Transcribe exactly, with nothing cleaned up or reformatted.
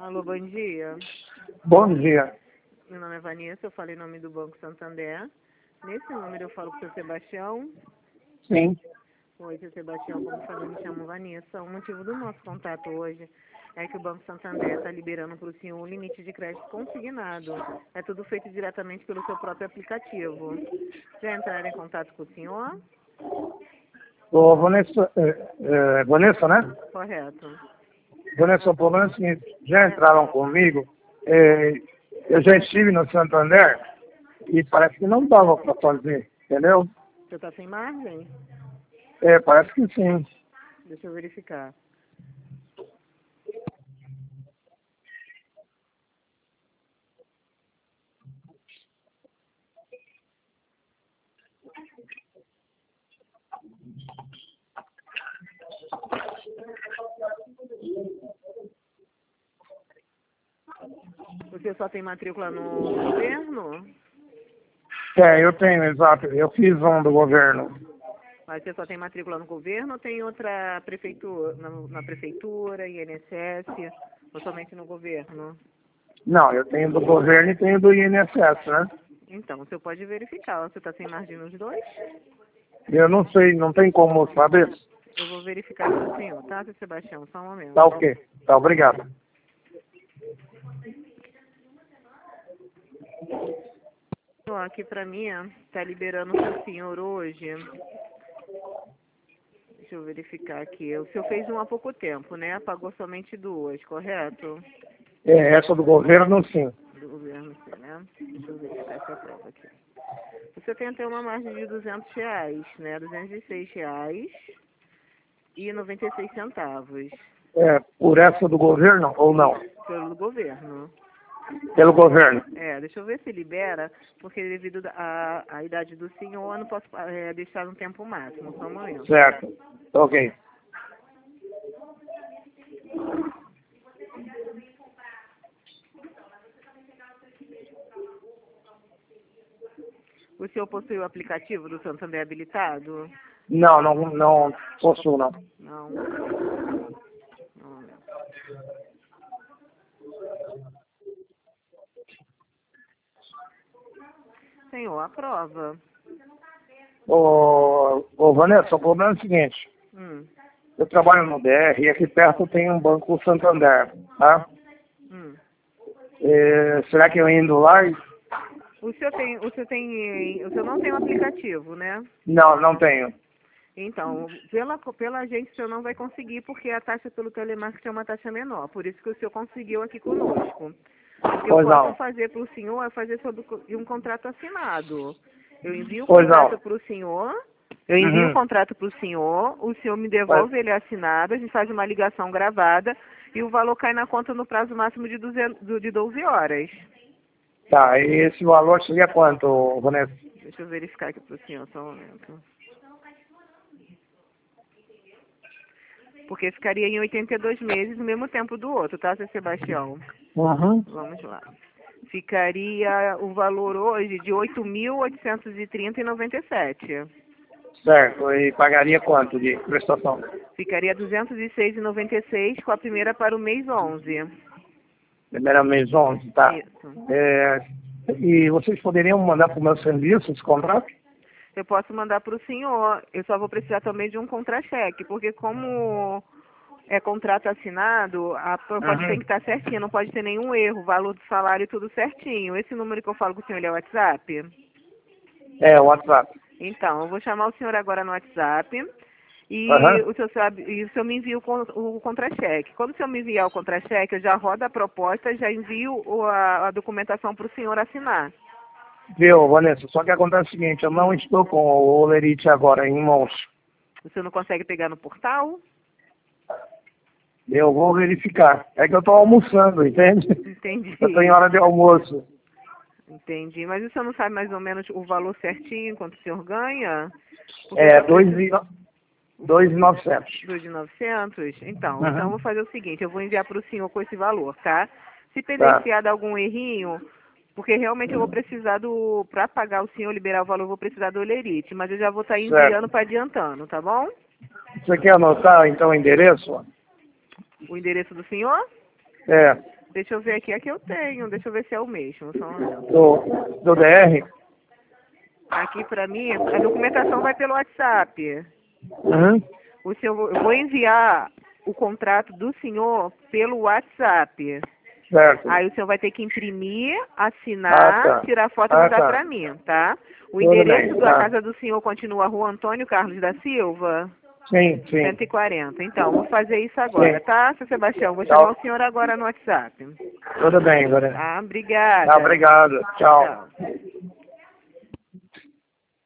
Alô, bom dia. Bom dia. Meu nome é Vanessa, eu falo em nome do Banco Santander. Nesse número eu falo com o seu Sebastião. Sim. Oi, seu Sebastião, como falou, me chamo Vanessa. O motivo do nosso contato hoje é que o Banco Santander está liberando para o senhor um limite de crédito consignado. É tudo feito diretamente pelo seu próprio aplicativo. Já entraram em contato com o senhor? Ô, Vanessa, é, é, Vanessa, né? Correto. Vanessa, o problema é o seguinte, já entraram comigo, é, eu já estive no Santander e parece que não dava para fazer, entendeu? Você está sem margem? É, parece que sim. Deixa eu verificar. Você só tem matrícula no governo? É, eu tenho, exato. Eu fiz um do governo. Mas você só tem matrícula no governo ou tem outra prefeitura, na, na prefeitura, I N S S, ou somente no governo? Não, eu tenho do governo e tenho do I N S S, né? Então, você pode verificar. Você está sem margem nos dois? Eu não sei, não tem como saber. Eu vou verificar para o senhor, tá, seu Sebastião? Só um momento. Tá ok. Tá, obrigado. Ó, aqui para mim, está liberando para o senhor hoje. Deixa eu verificar aqui. O senhor fez um há pouco tempo, né? Pagou somente duas, correto? É, essa do governo, sim. Do governo, sim, né? Deixa eu verificar essa prova aqui. Você tem até uma margem de duzentos reais, né? duzentos e seis reais e noventa e seis centavos. É, por essa do governo ou não? Pelo governo. Pelo governo. É, deixa eu ver se libera, porque devido à à idade do senhor, eu não posso é, deixar no tempo máximo, só um momento. Certo. Ok. O senhor possui o aplicativo do Santander habilitado? Não, não, não posso não. Não. Não. Senhor, aprova. Ô, ô, Vanessa, o problema é o seguinte. Hum. Eu trabalho no D R e aqui perto tem um Banco Santander, tá? Hum. É, será que eu indo lá? e- O senhor tem, o senhor tem, o senhor não tem um aplicativo, né? Não, não tenho. Então, pela, pela gente o senhor não vai conseguir, porque a taxa pelo telemarketing é uma taxa menor. Por isso que o senhor conseguiu aqui conosco. O que eu Pois posso não. fazer para o senhor é fazer sobre um contrato assinado. Eu envio o Pois contrato não. para o senhor, eu envio o Uhum. contrato para o senhor, o senhor me Mas, devolve ele assinado, a gente faz uma ligação gravada e o valor cai na conta no prazo máximo de, duzentos, do- de doze horas. tá, e esse valor seria quanto, Vanessa? Deixa eu verificar aqui para o senhor, só um momento. Porque ficaria em oitenta e dois meses, no mesmo tempo do outro, tá, seu Sebastião? Uhum. Vamos lá. Ficaria o valor hoje de oito mil oitocentos e trinta reais e noventa e sete centavos. Certo, e pagaria quanto de prestação? Ficaria duzentos e seis reais e noventa e seis centavos com a primeira para o mês onze. Primeira mês onze, tá. Isso. É, e vocês poderiam mandar para o meu serviço esse contrato? Eu posso mandar para o senhor. Eu só vou precisar também de um contra-cheque, porque como é contrato assinado, a proposta tem Uhum. que estar certinha, não pode ter nenhum erro, valor do salário e tudo certinho. Esse número que eu falo com o senhor, ele é o WhatsApp? É, o WhatsApp. Então, eu vou chamar o senhor agora no WhatsApp e Aham. o senhor, sabe, e o senhor me envia o, con- o contra-cheque. Quando o senhor me enviar o contra-cheque, eu já rodo a proposta, já envio o- a, a documentação para o senhor assinar. Viu, Vanessa? Só que acontece o seguinte, eu não Hum. estou com o Olerite agora em mãos. O senhor não consegue pegar no portal? Eu vou verificar. É que eu estou almoçando, entende? Entendi. Eu estou em hora de almoço. Entendi. Mas o senhor não sabe mais ou menos o valor certinho, quanto o senhor ganha? Porque eu É, já dois preciso e dois e novecentos. do de novecentos. Então, então eu Uhum. vou fazer o seguinte, eu vou enviar para o senhor com esse valor, tá? Se Tá, pendenciar de algum errinho, porque realmente eu vou precisar do, para pagar o senhor, liberar o valor, eu vou precisar do Olerite, mas eu já vou estar enviando certo. para adiantando, tá bom? Você quer anotar então o endereço? O endereço do senhor? É, Deixa eu ver aqui, aqui eu tenho, deixa eu ver se é o mesmo, só um momento. Do, do D R? Aqui pra mim, a documentação vai pelo WhatsApp. Uhum. O senhor, eu vou enviar o contrato do senhor pelo WhatsApp. Certo. Aí o senhor vai ter que imprimir, assinar, Ah, tá. tirar foto e Ah, mandar tá. pra mim, tá? O Tudo endereço bem, da tá. casa do senhor continua Rua Antônio Carlos da Silva? Sim, sim. cento e quarenta. Então, vou fazer isso agora, Sim. tá, seu Sebastião? Vou Tchau. chamar o senhor agora no WhatsApp. Tudo bem, Lorena. Tá? Obrigada. Tá, obrigado. Tchau. Tchau.